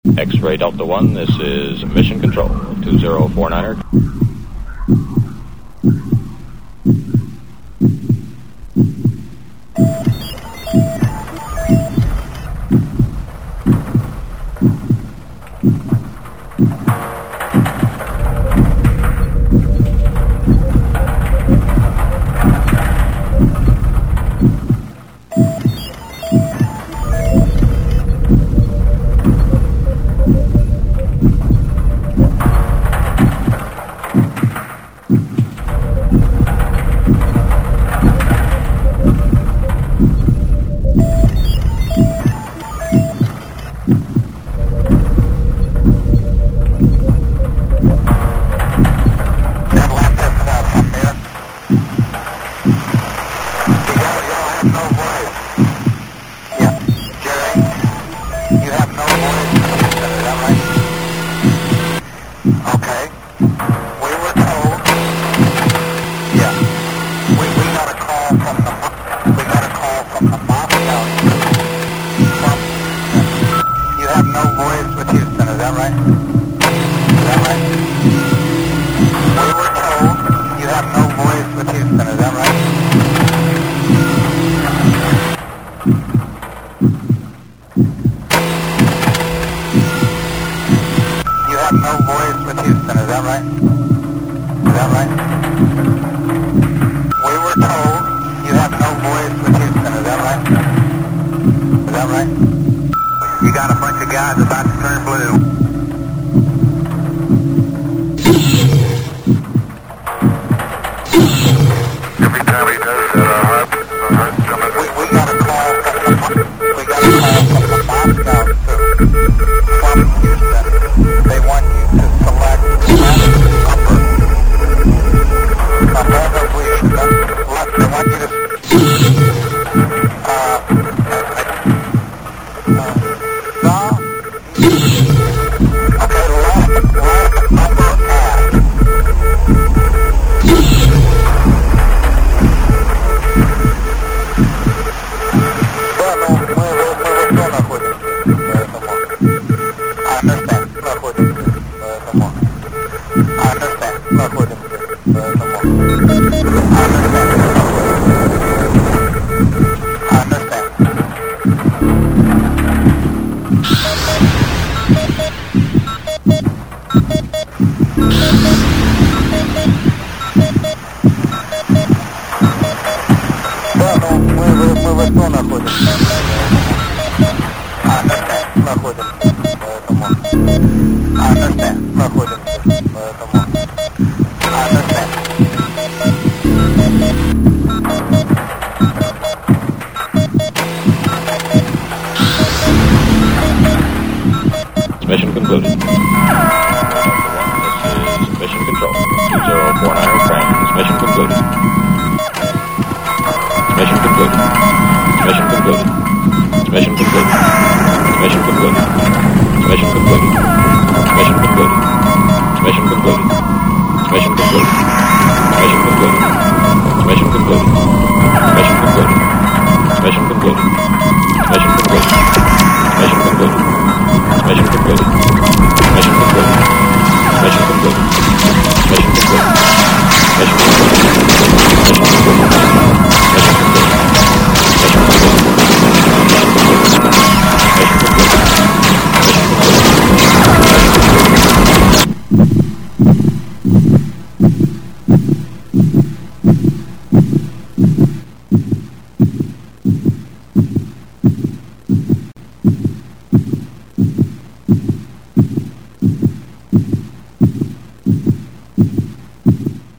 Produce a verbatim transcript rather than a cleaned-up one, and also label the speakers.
Speaker 1: X-Ray Delta One, this is Mission Control, two zero four niner. Mission concluded. This is Mission Control, two zero four niner Transmission concluded. Mission concluded. Mission concluded. Mission concluded. Mission concluded. Mission concluded. Mission concluded. Mission concluded. Mission concluded. Mission concluded. Mission concluded. Mission concluded. Mission concluded. Mission concluded. Mission concluded. Mission concluded.